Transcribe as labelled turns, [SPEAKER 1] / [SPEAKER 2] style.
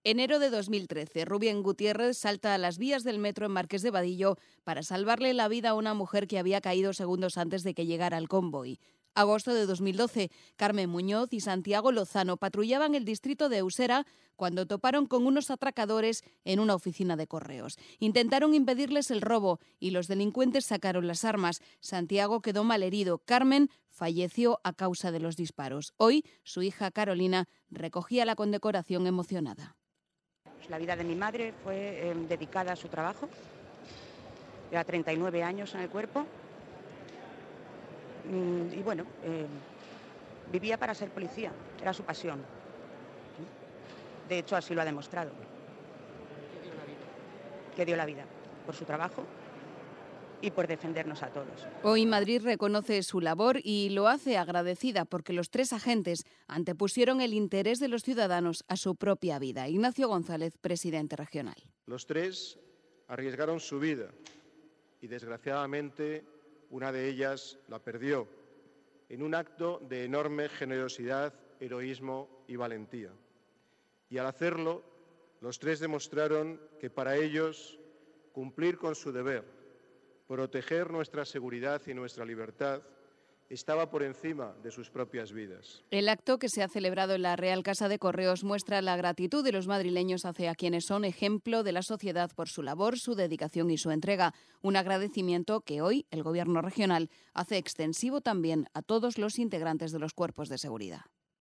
[SPEAKER 1] Enero de 2013, Rubén Gutiérrez salta a las vías del metro en Marqués de Vadillo para salvarle la vida a una mujer que había caído segundos antes de que llegara el convoy. Agosto de 2012, Carmen Muñoz y Santiago Lozano patrullaban el distrito de Usera cuando toparon con unos atracadores en una oficina de correos. Intentaron impedirles el robo y los delincuentes sacaron las armas. Santiago quedó malherido. Carmen falleció a causa de los disparos. Hoy, su hija Carolina recogía la condecoración emocionada.
[SPEAKER 2] La vida de mi madre fue dedicada a su trabajo. Lleva 39 años en el cuerpo. Y bueno, vivía para ser policía, era su pasión. De hecho, así lo ha demostrado. Que dio la vida por su trabajo y por defendernos a todos.
[SPEAKER 1] Hoy Madrid reconoce su labor y lo hace agradecida porque los 3 agentes antepusieron el interés de los ciudadanos a su propia vida. Ignacio González, presidente regional.
[SPEAKER 3] Los 3 arriesgaron su vida y, desgraciadamente, una de ellas la perdió en un acto de enorme generosidad, heroísmo y valentía. Y al hacerlo, los 3 demostraron que para ellos cumplir con su deber, proteger nuestra seguridad y nuestra libertad, estaba por encima de sus propias vidas.
[SPEAKER 1] El acto que se ha celebrado en la Real Casa de Correos muestra la gratitud de los madrileños hacia quienes son ejemplo de la sociedad por su labor, su dedicación y su entrega. Un agradecimiento que hoy el Gobierno regional hace extensivo también a todos los integrantes de los cuerpos de seguridad.